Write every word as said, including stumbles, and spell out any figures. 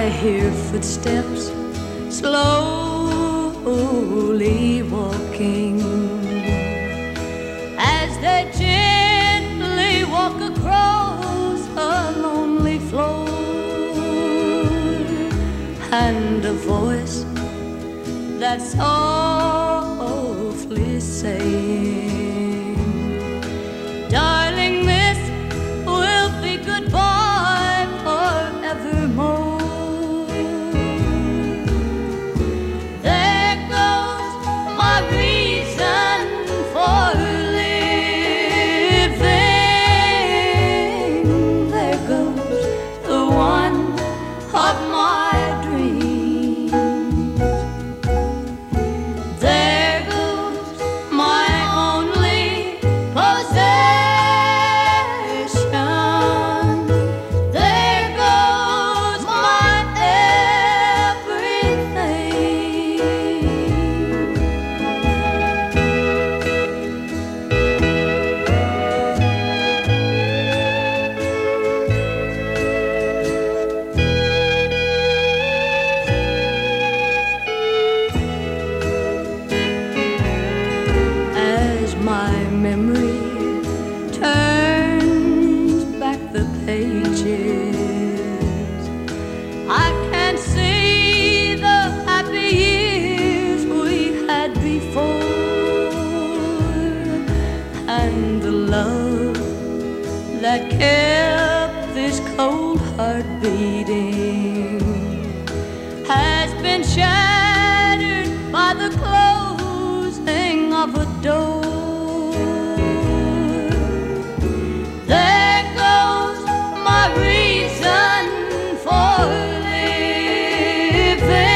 hear footsteps slowly walking as they gently walk across a lonely floor, and a voice that's softly saying, darling, this will be goodbye forevermore. There goes my reason for living. There goes the one of my dreams. There goes my only possession. There goes my as my memory turns back the pages, I can see the happy years we had before, and the love that kept this cold heart beating has been shattered by the closing of a door. There goes my reason for living.